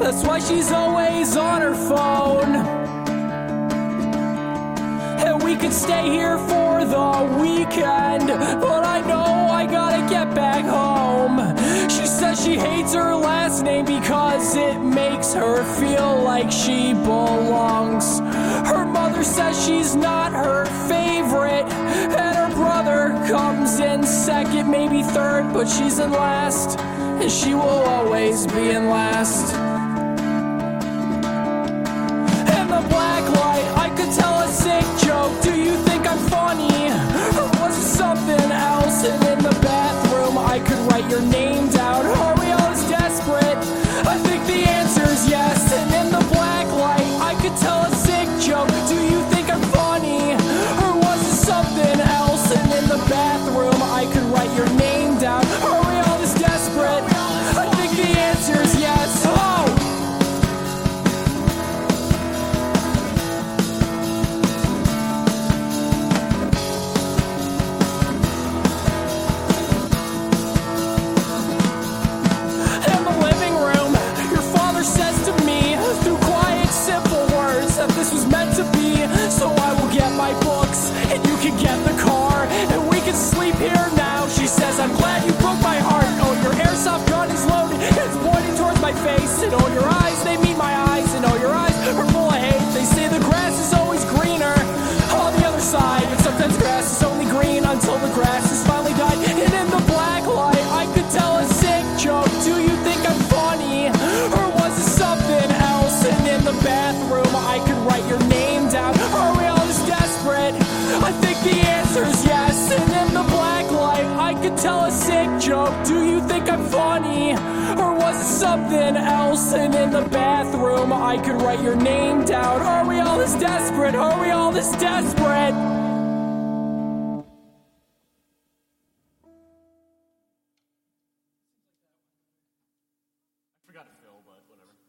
That's why she's always on her phone. And we could stay here for the weekend, but I know I gotta get back home. She says she hates her last name because it makes her feel like she belongs. Her mother says she's not her favorite, and her brother comes in second, maybe third, but she's in last, and she will always be in last. In the black light, I could tell a sick joke. Do you think I'm funny, or was it something else? And in the bathroom, I could write your name down. Are we all as desperate? I think the answer's yes. And in the black light, I could tell a sick joke. Do you think I'm funny, or was it something else? And in the bathroom, I could write your name down. Are we all as desperate? I think the answer's yes. Oh! In the living room, your father says to me, through quiet, simple words, that this was meant to be. So I will get my books, and you can get the car, and we can sleep here now. She says, I'm glad you broke my heart. Oh, your airsoft gun is loaded, it's pointing towards my face. And oh, your eyes, they meet my eyes. And oh, your eyes are full of hate. They say the grass is always greener on the other side, but sometimes grass is only green until the grass has finally died. And in the black light, I could tell a sick joke. Do you think I'm funny, or was it something else? And in the bathroom, I could write your name down. Are we all as desperate? I think the answer's yes. And in the black light, I could tell a sick joke. Do you think I'm funny, or was it something else? And in the bathroom, I could write your name down. Are we all as desperate? Are we all this desperate? Forgot to